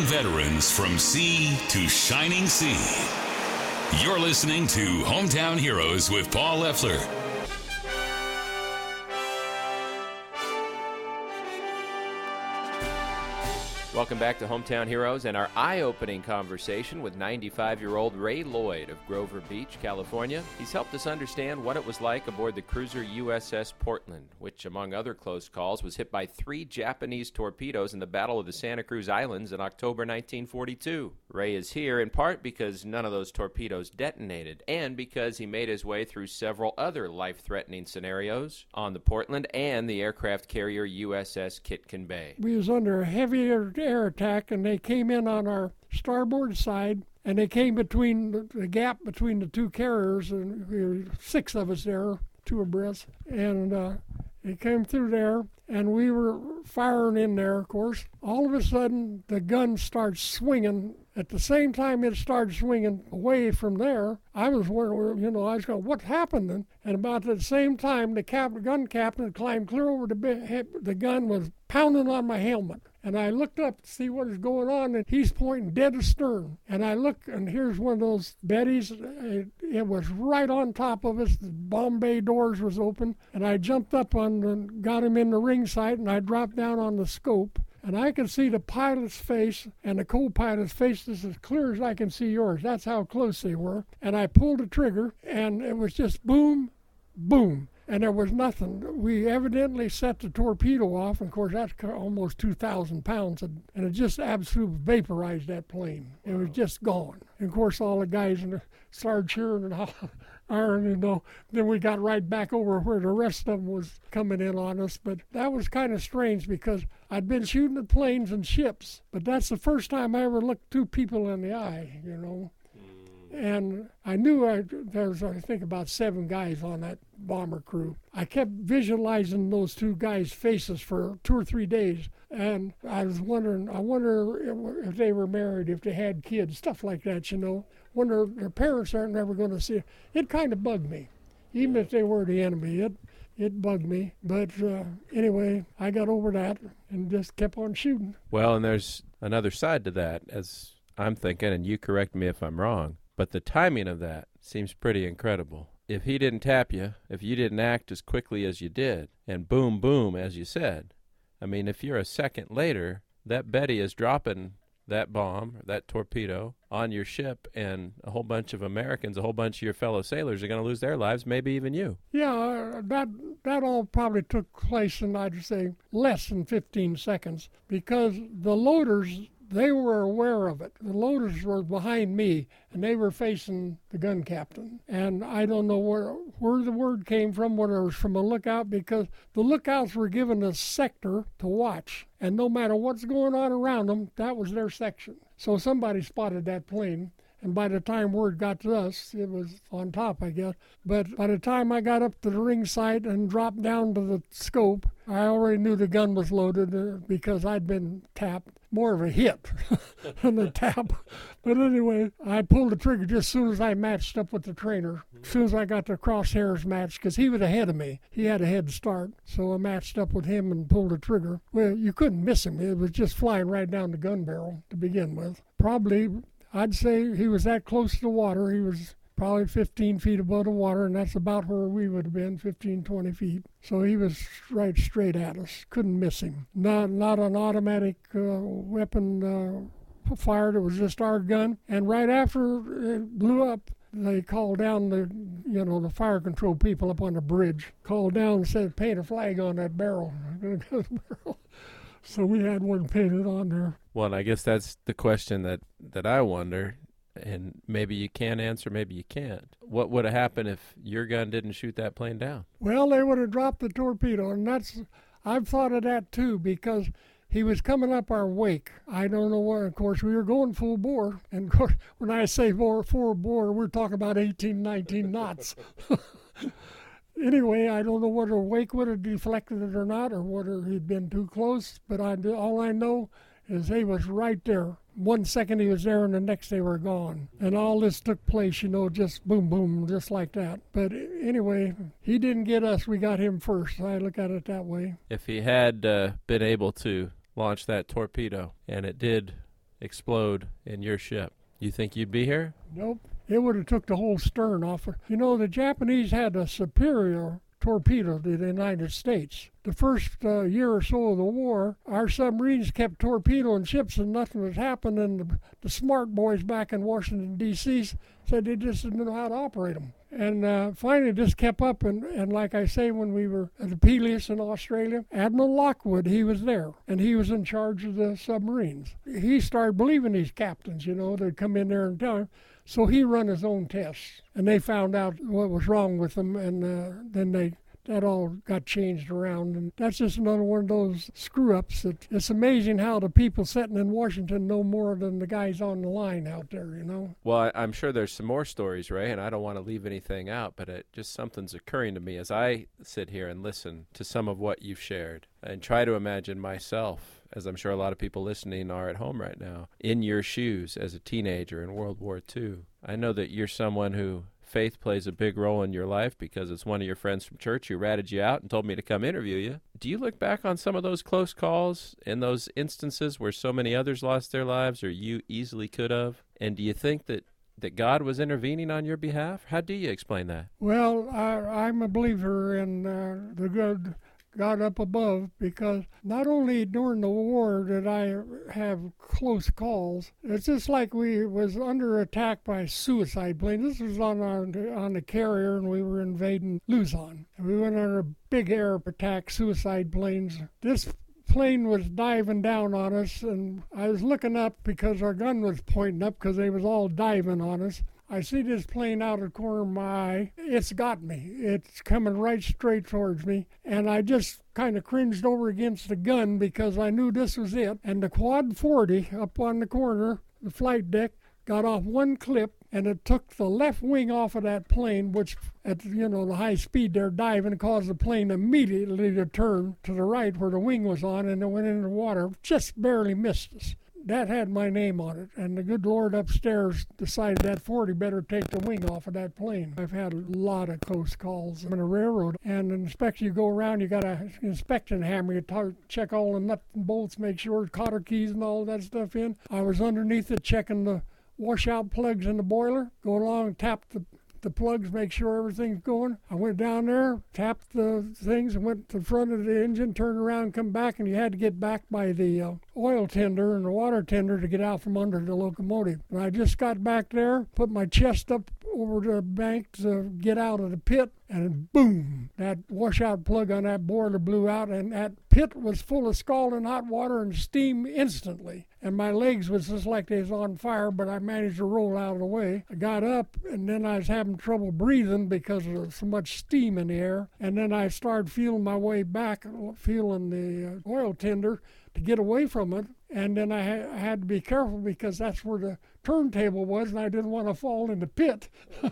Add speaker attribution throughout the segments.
Speaker 1: veterans from sea to shining sea. You're listening to Hometown Heroes with Paul Leffler.
Speaker 2: Welcome back to Hometown Heroes and our eye-opening conversation with 95-year-old Ray Lloyd of Grover Beach, California. He's helped us understand what it was like aboard the cruiser USS Portland, which, among other close calls, was hit by 3 Japanese torpedoes in the Battle of the Santa Cruz Islands in October 1942. Ray is here in part because none of those torpedoes detonated, and because he made his way through several other life-threatening scenarios on the Portland and the aircraft carrier USS Kitkin Bay.
Speaker 3: We was under a heavy air attack, and they came in on our starboard side, and they came between the gap between the 2 carriers, and we were 6 of us there, 2 abreast, and they came through there, and we were firing in there, of course. All of a sudden, the gun starts swinging. At the same time it started swinging away from there, I was wondering, I was going, what happened? And about the same time, the gun captain climbed clear over the gun, was pounding on my helmet. And I looked up to see what was going on, and he's pointing dead astern. And I look, and here's one of those Bettys. It was right on top of us. The bomb bay doors was open, and I jumped up got him in the ring sight, and I dropped down on the scope. And I could see the pilot's face and the co-pilot's face as clear as I can see yours. That's how close they were. And I pulled the trigger, and it was just boom, boom. And there was nothing. We evidently set the torpedo off. And of course, that's almost 2,000 pounds. And it just absolutely vaporized that plane. It was just gone. And of course, all the guys started cheering and hollering, Then we got right back over where the rest of them was coming in on us. But that was kind of strange because I'd been shooting at planes and ships. But that's the first time I ever looked 2 people in the eye, And I knew there was, I think, about 7 guys on that bomber crew. I kept visualizing those 2 guys' faces for 2 or 3 days. And I was wondering, I wonder if they were married, if they had kids, stuff like that, Wonder if their parents aren't never going to see it. It kind of bugged me. Even if they were the enemy, it bugged me. But anyway, I got over that and just kept on shooting.
Speaker 2: Well, and there's another side to that, as I'm thinking, and you correct me if I'm wrong. But the timing of that seems pretty incredible. If he didn't tap you, if you didn't act as quickly as you did, and boom, boom, as you said, I mean, if you're a second later, that Betty is dropping that bomb, that torpedo, on your ship, and a whole bunch of Americans, a whole bunch of your fellow sailors are going to lose their lives, maybe even you.
Speaker 3: Yeah, that all probably took place in, I'd say, less than 15 seconds, because the loaders, they were aware of it. The loaders were behind me, and they were facing the gun captain. And I don't know where the word came from, whether it was from a lookout, because the lookouts were given a sector to watch. And no matter what's going on around them, that was their section. So somebody spotted that plane. And by the time word got to us, it was on top, I guess. But by the time I got up to the ring sight and dropped down to the scope, I already knew the gun was loaded because I'd been tapped. More of a hit than a tap. But anyway, I pulled the trigger just as soon as I matched up with the trainer. As soon as I got the crosshairs matched, because he was ahead of me. He had a head start. So I matched up with him and pulled the trigger. Well, you couldn't miss him. It was just flying right down the gun barrel to begin with. Probably, I'd say he was that close to the water. He was probably 15 feet above the water, and that's about where we would have been, 15, 20 feet. So he was right straight at us. Couldn't miss him. Not an automatic weapon fired. It was just our gun. And right after it blew up, they called down the fire control people up on the bridge. Called down and said, paint a flag on that barrel. So we had one painted on there.
Speaker 2: Well, and I guess that's the question that I wonder. And maybe you can answer, maybe you can't. What would have happened if your gun didn't shoot that plane down?
Speaker 3: Well, they would have dropped the torpedo, and I've thought of that too, because he was coming up our wake. I don't know where. Of course, we were going full bore, and of course, when I say full bore, we're talking about 18, 19 knots. Anyway, I don't know whether wake would have deflected it or not, or whether he'd been too close, but all I know is he was right there. 1 second he was there, and the next they were gone. And all this took place, just boom, boom, just like that. But anyway, he didn't get us. We got him first. I look at it that way.
Speaker 2: If he had been able to launch that torpedo, and it did explode in your ship, you think you'd be here?
Speaker 3: Nope. It would have took the whole stern off. You know, the Japanese had a superior torpedo to the United States. The first year or so of the war, our submarines kept torpedoing ships and nothing was happening. And the smart boys back in Washington, D.C. said they just didn't know how to operate them. And finally it just kept up. And like I say, when we were at the Peleus in Australia, Admiral Lockwood, he was there. And he was in charge of the submarines. He started believing these captains, you know, they'd come in there and tell him. So he run his own tests, and they found out what was wrong with them, and then that all got changed around. And that's just another one of those screw-ups that it's amazing how the people sitting in Washington know more than the guys on the line out there, you know.
Speaker 2: Well, I'm sure there's some more stories, Ray, and I don't want to leave anything out, but something's occurring to me as I sit here and listen to some of what you've shared and try to imagine myself, as I'm sure a lot of people listening are at home right now, in your shoes as a teenager in World War II. I know that you're someone who faith plays a big role in your life because it's one of your friends from church who ratted you out and told me to come interview you. Do you look back on some of those close calls and those instances where so many others lost their lives or you easily could have? And do you think that God was intervening on your behalf? How do you explain that?
Speaker 3: Well, I'm a believer in the good God up above, because not only during the war did I have close calls, it's just like we was under attack by suicide planes. This was on the carrier, and we were invading Luzon. And we went under big air attack suicide planes. This plane was diving down on us, and I was looking up because our gun was pointing up because they was all diving on us. I see this plane out of the corner of my eye. It's got me. It's coming right straight towards me. And I just kind of cringed over against the gun because I knew this was it. And the Quad 40 up on the corner, the flight deck, got off one clip, and it took the left wing off of that plane, which at the high speed they're diving, caused the plane immediately to turn to the right where the wing was on, and it went into the water. Just barely missed us. That had my name on it, and the good Lord upstairs decided that 40 better take the wing off of that plane. I've had a lot of close calls on a railroad, and inspection, you go around, you got an inspection hammer, you check all the nuts and bolts, make sure cotter keys and all that stuff in. I was underneath it checking the washout plugs in the boiler, go along, tap the plugs, make sure everything's going. I went down there, tapped the things, and went to the front of the engine, turned around, come back, and you had to get back by the oil tender and the water tender to get out from under the locomotive. And I just got back there, put my chest up over the bank to get out of the pit, and boom, that washout plug on that boiler blew out, and that pit was full of scalding hot water and steam instantly. And my legs was just like they was on fire, but I managed to roll out of the way. I got up, and then I was having trouble breathing because of so much steam in the air. And then I started feeling my way back, feeling the oil tender to get away from it. And then I had to be careful because that's where the turntable was, and I didn't want to fall in the pit.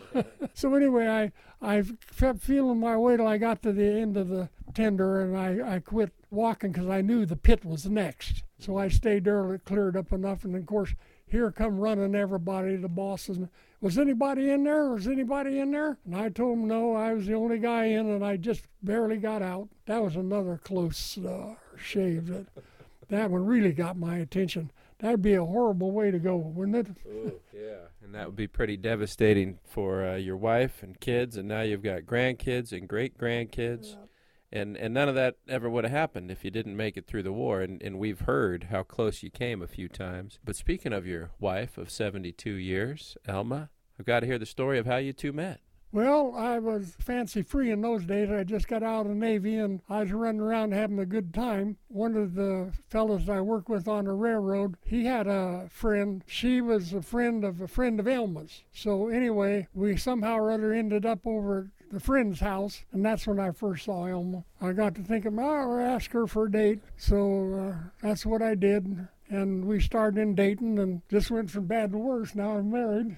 Speaker 3: So anyway, I kept feeling my way till I got to the end of the tender, and I quit walking because I knew the pit was next. So I stayed there till it cleared up enough, and of course, here come running everybody, the bosses. Was anybody in there? Was anybody in there? And I told them no, I was the only guy in, and I just barely got out. That was another close shave. That one really got my attention. That'd be a horrible way to go, wouldn't it?
Speaker 2: Ooh, yeah, and that would be pretty devastating for your wife and kids, and now you've got grandkids and great-grandkids. Yeah. And none of that ever would have happened if you didn't make it through the war, and we've heard how close you came a few times. But speaking of your wife of 72 years, Elma, I've got to hear the story of how you two met.
Speaker 3: Well, I was fancy-free in those days. I just got out of the Navy, and I was running around having a good time. One of the fellows I worked with on the railroad, he had a friend. She was a friend of Elma's. So anyway, we somehow or other ended up over at the friend's house, and that's when I first saw Elma. I got to thinking, I'll ask her for a date. So that's what I did. And we started in dating and just went from bad to worse. Now I'm married.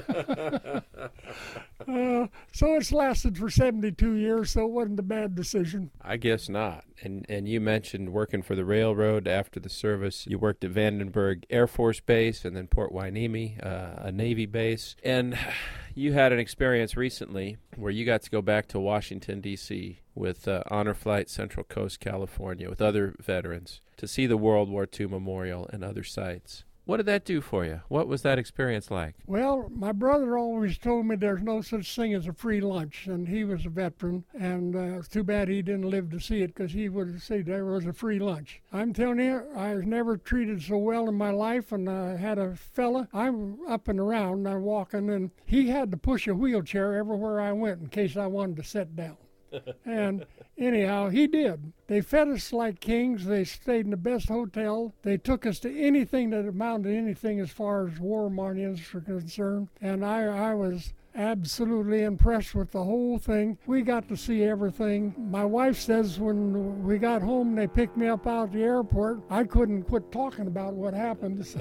Speaker 3: So it's lasted for 72 years, so it wasn't a bad decision.
Speaker 2: I guess not. And you mentioned working for the railroad after the service. You worked at Vandenberg Air Force Base and then Port Hueneme, a Navy base. And you had an experience recently where you got to go back to Washington, D.C. with Honor Flight Central Coast, California, with other veterans to see the World War II Memorial and other sites. What did that do for you? What was that experience like?
Speaker 3: Well, my brother always told me there's no such thing as a free lunch, and he was a veteran, and it's too bad he didn't live to see it, because he would say there was a free lunch. I'm telling you, I was never treated so well in my life, and I had a fella, I'm up and around, I'm walking, and he had to push a wheelchair everywhere I went in case I wanted to sit down. And anyhow, he did. They fed us like kings. They stayed in the best hotel. They took us to anything that amounted to anything as far as war monuments were concerned. And I was absolutely impressed with the whole thing. We got to see everything. My wife says when we got home, they picked me up out at the airport. I couldn't quit talking about what happened. So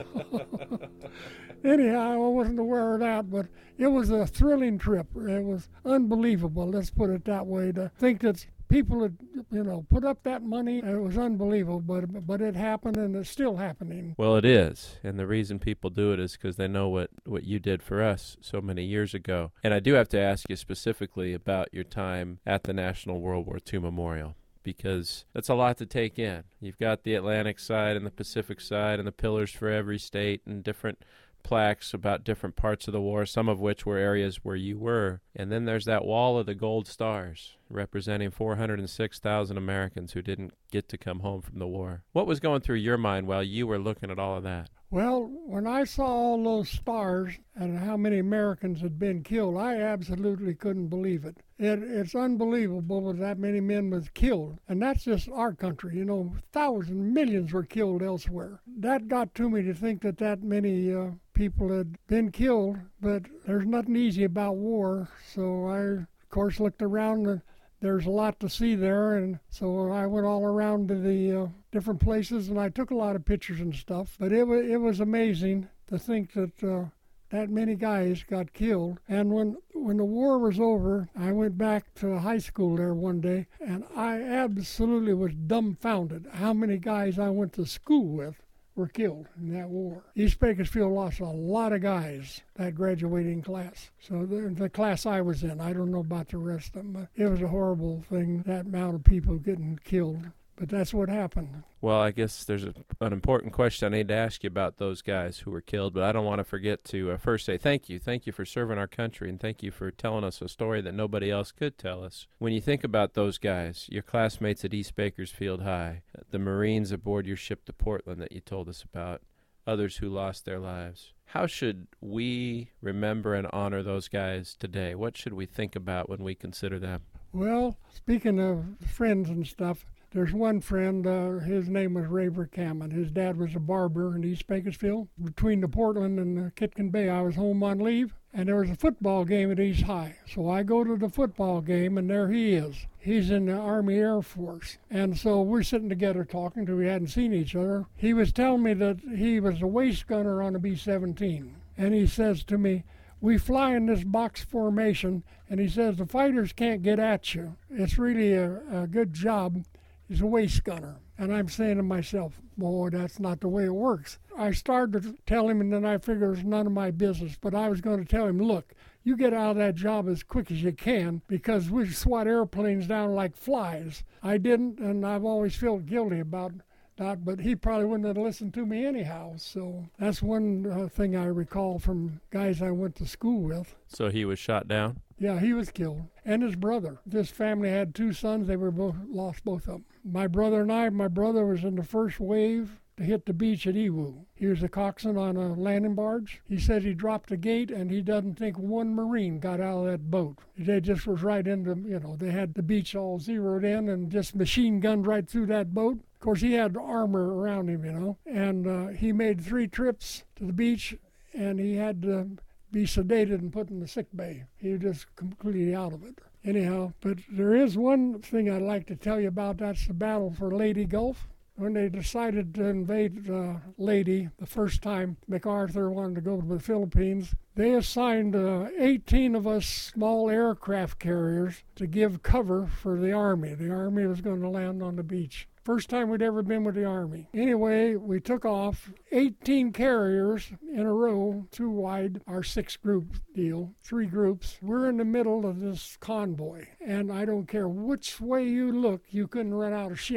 Speaker 3: anyhow, I wasn't aware of that, but it was a thrilling trip. It was unbelievable, let's put it that way. To think that people had, put up that money, it was unbelievable, but it happened, and it's still happening.
Speaker 2: Well, it is, and the reason people do it is because they know what you did for us so many years ago. And I do have to ask you specifically about your time at the National World War II Memorial, because that's a lot to take in. You've got the Atlantic side and the Pacific side and the pillars for every state and different plaques about different parts of the war, some of which were areas where you were. And then there's that wall of the gold stars representing 406,000 Americans who didn't get to come home from the war. What was going through your mind while you were looking at all of that?
Speaker 3: Well, when I saw all those stars and how many Americans had been killed, I absolutely couldn't believe it. It's unbelievable that many men was killed. And that's just our country. Thousands, millions were killed elsewhere. That got to me to think that many people had been killed, but there's nothing easy about war. So I, of course, looked around and there's a lot to see there, and so I went all around to the different places, and I took a lot of pictures and stuff. But it was amazing to think that that many guys got killed. And when the war was over, I went back to high school there one day, and I absolutely was dumbfounded how many guys I went to school with were killed in that war. East Bakersfield lost a lot of guys, that graduating class. So the class I was in, I don't know about the rest of them, but it was a horrible thing, that amount of people getting killed. But that's what happened.
Speaker 2: Well, I guess there's an important question I need to ask you about those guys who were killed, but I don't want to forget to first say thank you. Thank you for serving our country, and thank you for telling us a story that nobody else could tell us. When you think about those guys, your classmates at East Bakersfield High, the Marines aboard your ship to Portland that you told us about, others who lost their lives, how should we remember and honor those guys today? What should we think about when we consider them?
Speaker 3: Well, speaking of friends and stuff, there's one friend, his name was Ray Verkaman. His dad was a barber in East Bakersfield. Between the Portland and the Kitkin Bay, I was home on leave, and there was a football game at East High. So I go to the football game, and there he is. He's in the Army Air Force. And so we're sitting together talking because we hadn't seen each other. He was telling me that he was a waist gunner on a B-17. And he says to me, we fly in this box formation, and he says the fighters can't get at you. It's really a good job. He's a waist gunner. And I'm saying to myself, boy, that's not the way it works. I started to tell him, and then I figured it was none of my business. But I was going to tell him, look, you get out of that job as quick as you can, because we swat airplanes down like flies. I didn't, and I've always felt guilty about that, but he probably wouldn't have listened to me anyhow. So that's one thing I recall from guys I went to school with.
Speaker 2: So he was shot down?
Speaker 3: Yeah, he was killed. And his brother. This family had two sons. They were lost both of them. My brother was in the first wave to hit the beach at Iwo. He was a coxswain on a landing barge. He said he dropped the gate, and he doesn't think one Marine got out of that boat. They just was right into, they had the beach all zeroed in and just machine gunned right through that boat. Of course, he had armor around him, and he made 3 trips to the beach, and he had to be sedated and put in the sick bay. He was just completely out of it. Anyhow, but there is one thing I'd like to tell you about. That's the battle for Leyte Gulf. When they decided to invade Leyte the first time, MacArthur wanted to go to the Philippines, they assigned 18 of us small aircraft carriers to give cover for the Army. The Army was going to land on the beach. First time we'd ever been with the Army. Anyway, we took off 18 carriers in a row, 2 wide, our 6-group deal, 3 groups. We're in the middle of this convoy, and I don't care which way you look, you couldn't run out of ships.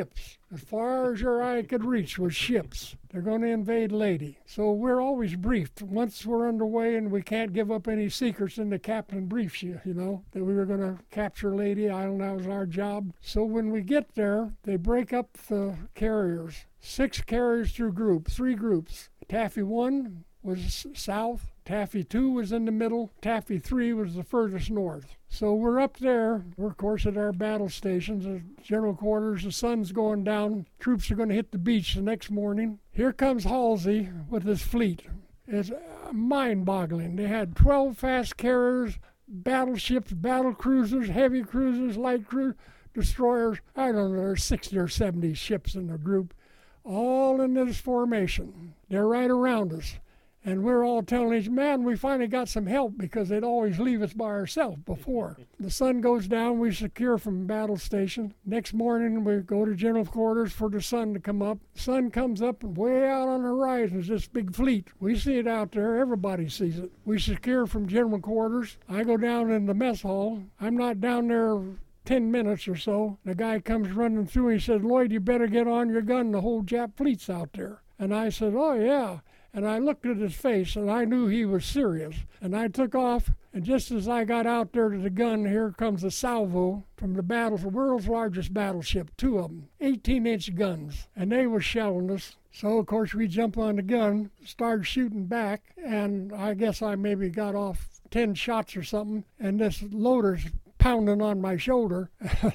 Speaker 3: As far as your eye could reach was ships. They're going to invade Leyte. So we're always briefed. Once we're underway and we can't give up any secrets, then the captain briefs you, that we were going to capture Leyte Island. That was our job. So when we get there, they break up the carriers. 6 carriers through groups, 3 groups. Taffy 1 was south. Taffy 2 was in the middle. Taffy 3 was the furthest north. So we're up there. We're, of course, at our battle stations, the general quarters. The sun's going down. Troops are going to hit the beach the next morning. Here comes Halsey with his fleet. It's mind-boggling. They had 12 fast carriers, battleships, battle cruisers, heavy cruisers, light cruisers, destroyers. I don't know, there's 60 or 70 ships in the group, all in this formation. They're right around us. And we're all telling each man, we finally got some help because they'd always leave us by ourselves before. The sun goes down, we secure from battle station. Next morning, we go to general quarters for the sun to come up. The sun comes up, and way out on the horizon is this big fleet. We see it out there. Everybody sees it. We secure from general quarters. I go down in the mess hall. I'm not down there 10 minutes or so. The guy comes running through. He said, Lloyd, you better get on your gun. The whole Jap fleet's out there. And I said, oh, yeah. And I looked at his face, and I knew he was serious. And I took off, and just as I got out there to the gun, here comes a salvo from the world's largest battleship, 2 of them, 18-inch guns. And they were shelling us. So, of course, we jump on the gun, started shooting back, and I guess I maybe got off 10 shots or something, and this loader's pounding on my shoulder.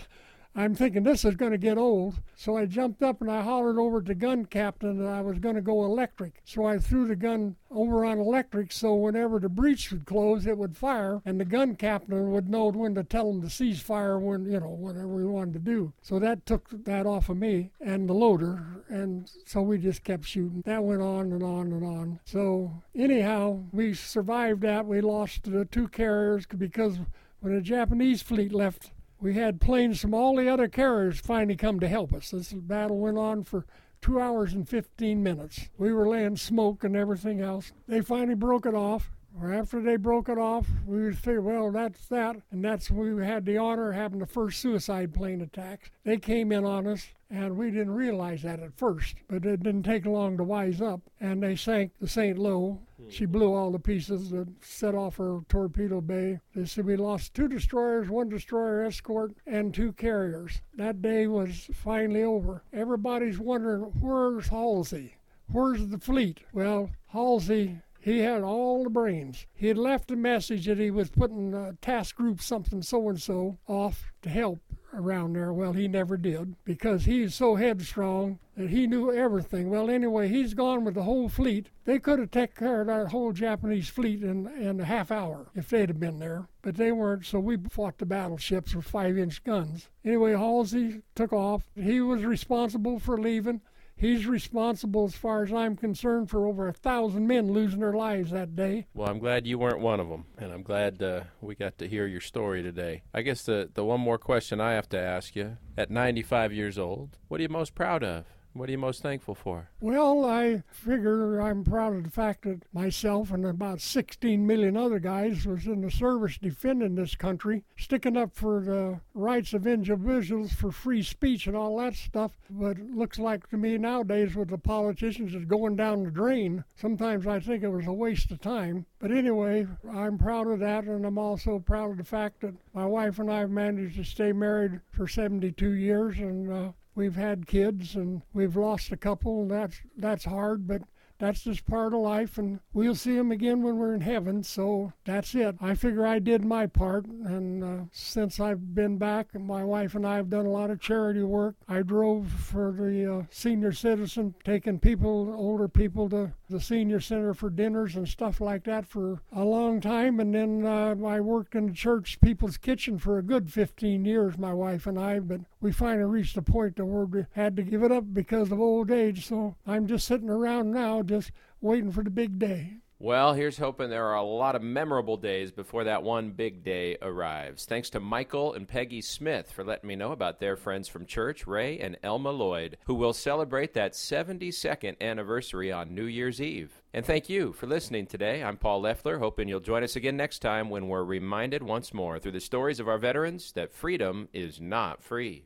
Speaker 3: I'm thinking this is going to get old. So I jumped up and I hollered over at the gun captain that I was going to go electric. So I threw the gun over on electric so whenever the breech would close, it would fire. And the gun captain would know when to tell them to cease fire when, whatever we wanted to do. So that took that off of me and the loader. And so we just kept shooting. That went on and on and on. So anyhow, we survived that. We lost the 2 carriers because when the Japanese fleet left, we had planes from all the other carriers finally come to help us. This battle went on for 2 hours and 15 minutes. We were laying smoke and everything else. They finally broke it off. Or after they broke it off, we figured, well, that's that. And that's when we had the honor of having the first suicide plane attacks. They came in on us, and we didn't realize that at first. But it didn't take long to wise up. And they sank the St. Lo. She blew all the pieces that set off her torpedo bay. They said we lost 2 destroyers, 1 destroyer escort, and 2 carriers. That day was finally over. Everybody's wondering, where's Halsey? Where's the fleet? Well, Halsey, he had all the brains. He had left a message that he was putting task group something so-and-so off to help around there. Well, he never did because he's so headstrong that he knew everything. Well, anyway, he's gone with the whole fleet. They could have taken care of that whole Japanese fleet in a half hour if they'd have been there. But they weren't, so we fought the battleships with 5-inch guns. Anyway, Halsey took off. He was responsible for leaving. He's responsible, as far as I'm concerned, for over 1,000 men losing their lives that day.
Speaker 2: Well, I'm glad you weren't one of them, and I'm glad we got to hear your story today. I guess the one more question I have to ask you, at 95 years old, what are you most proud of? What are you most thankful for?
Speaker 3: Well, I figure I'm proud of the fact that myself and about 16 million other guys was in the service defending this country, sticking up for the rights of individuals for free speech and all that stuff. But it looks like to me nowadays with the politicians it's going down the drain. Sometimes I think it was a waste of time. But anyway, I'm proud of that, and I'm also proud of the fact that my wife and I have managed to stay married for 72 years, and we've had kids, and we've lost a couple, and that's hard, but that's just part of life, and we'll see them again when we're in heaven, so that's it. I figure I did my part, and since I've been back, my wife and I have done a lot of charity work. I drove for the senior citizen, taking older people to the senior center for dinners and stuff like that for a long time, and then I worked in the church People's Kitchen for a good 15 years, my wife and I, but we finally reached a point where we had to give it up because of old age, so I'm just sitting around now just waiting for the big day.
Speaker 2: Well, here's hoping there are a lot of memorable days before that one big day arrives. Thanks to Michael and Peggy Smith for letting me know about their friends from church, Ray and Elma Lloyd, who will celebrate that 72nd anniversary on New Year's Eve. And thank you for listening today. I'm Paul Leffler, hoping you'll join us again next time when we're reminded once more through the stories of our veterans that freedom is not free.